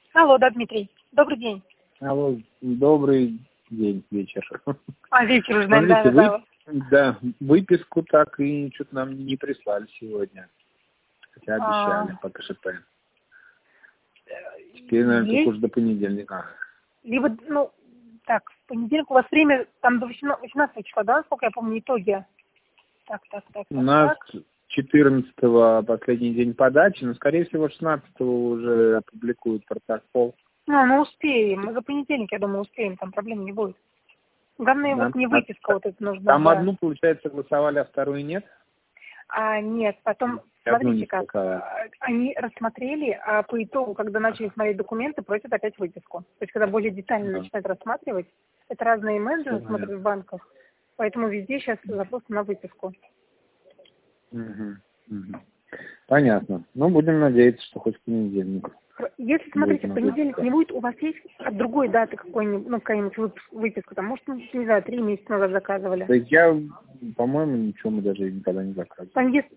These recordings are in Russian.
Алло, да, Дмитрий. Добрый день. Алло, добрый день, вечер. Вечер уже, наверное, Смотрите, да. Выписку так и что-то нам не прислали сегодня. Хотя обещали по КШП. Теперь, наверное, только уже до понедельника. Либо, так, в понедельник у вас время там до 18 числа, да, насколько я помню, итоги? Так. У нас 14-го последний день подачи, но, скорее всего, 16-го уже опубликуют протокол. Ну, успеем. Мы за понедельник, я думаю, успеем, там проблем не будет. Главное, Да. вот не выписка вот эта нужна. Там да. одну, получается, согласовали, а вторую нет? Нет, потом, смотрите как, они рассмотрели, а по итогу, когда начали смотреть документы, просят опять выписку. То есть, когда более детально начинают рассматривать, это разные менеджеры смотрят в банках, поэтому везде сейчас запрос на выписку. Понятно. Ну, будем надеяться, что хоть в понедельник. Если, смотрите, в понедельник не будет, у вас есть от другой даты какой-нибудь выписку? Там, может, не знаю, 3 месяца назад заказывали. Да я, по-моему, ничего мы даже никогда не заказывали. Там есть...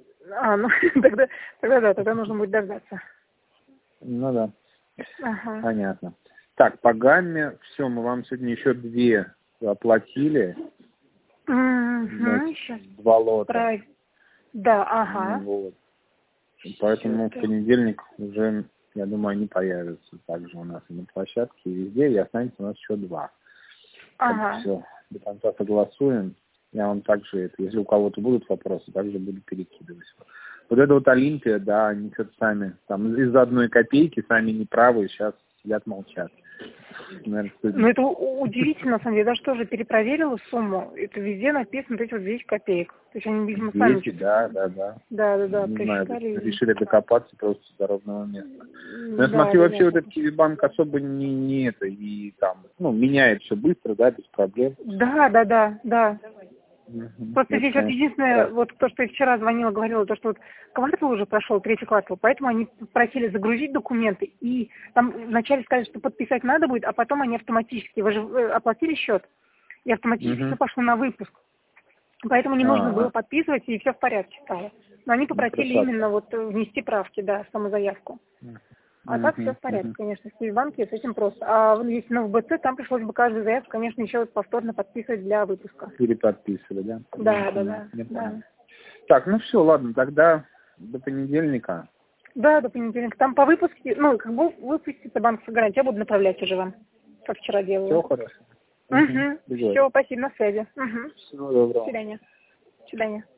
тогда нужно будет дождаться. Ну да. Ага. Понятно. Так, по гамме, все, мы вам сегодня еще 2 оплатили. Сейчас. 2 лота. Да, ага. Вот. Поэтому в понедельник уже, я думаю, они появятся также у нас и на площадке, и везде, и останется у нас еще 2. Ага. Все, до конца согласуем. Я вам также, если у кого-то будут вопросы, также буду перекидывать. Вот это вот Олимпия, да, они что-то сами, там из-за 1 копейки сами неправы, сейчас сидят молчат. Наверное, это удивительно, на самом деле. Я даже тоже перепроверила сумму. Это везде написано, вот эти вот 10 копеек. То есть они, видимо, сами... 10, да. Да, не знаю, посчитали. решили докопаться просто до ровного места. Но я смотрю, вообще вот этот банк особо не это, и там, меняет все быстро, да, без проблем. Да. Просто здесь вот единственное, вот то, что я вчера звонила, говорила, то, что вот квартал уже прошел, 3-й квартал, поэтому они просили загрузить документы, и там вначале сказали, что подписать надо будет, а потом они автоматически, вы же оплатили счет, и автоматически все пошло на выпуск. Поэтому не нужно было подписывать, и все в порядке стало. Но они попросили именно вот внести правки, да, в саму заявку. А так все в порядке, конечно, в банке с этим просто. А если в БЦ, там пришлось бы каждую заявку, конечно, еще повторно подписывать для выпуска. Переподписывать, да? Да. Так, все, ладно, тогда до понедельника. Да, до понедельника. Там по выпуске, выпустится банковская гарантия, я буду направлять уже вам, как вчера делала. Все хорошо. Все, спасибо, на связи. Всего доброго. До свидания.